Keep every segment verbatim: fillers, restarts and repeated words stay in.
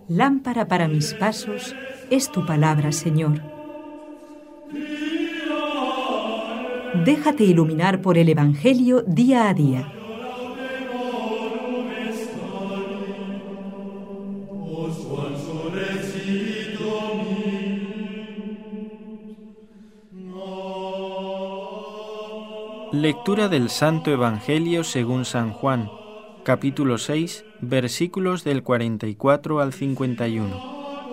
Lámpara para mis pasos es tu palabra, Señor. Déjate iluminar por el Evangelio día a día. Lectura del Santo Evangelio según San Juan, capítulo seis, versículos del cuarenta y cuatro al cincuenta y uno.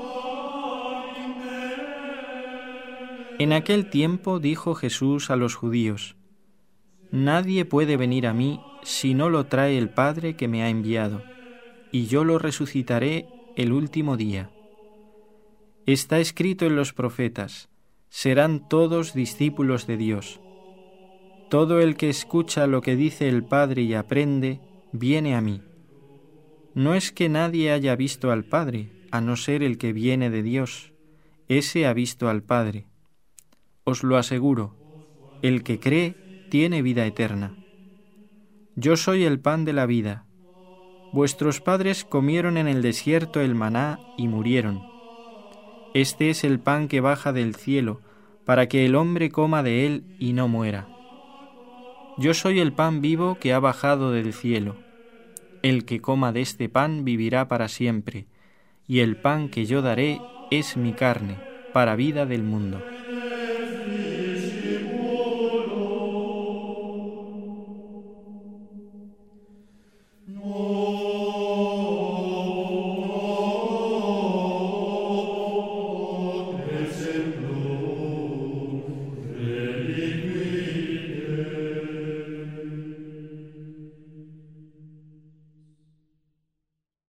En aquel tiempo dijo Jesús a los judíos: Nadie puede venir a mí si no lo trae el Padre que me ha enviado, y yo lo resucitaré el último día. Está escrito en los profetas: serán todos discípulos de Dios. Todo el que escucha lo que dice el Padre y aprende, viene a mí. No es que nadie haya visto al Padre, a no ser el que viene de Dios. Ese ha visto al Padre. Os lo aseguro, el que cree tiene vida eterna. Yo soy el pan de la vida. Vuestros padres comieron en el desierto el maná y murieron. Este es el pan que baja del cielo, para que el hombre coma de él y no muera. Yo soy el pan vivo que ha bajado del cielo. El que coma de este pan vivirá para siempre, y el pan que yo daré es mi carne, para vida del mundo.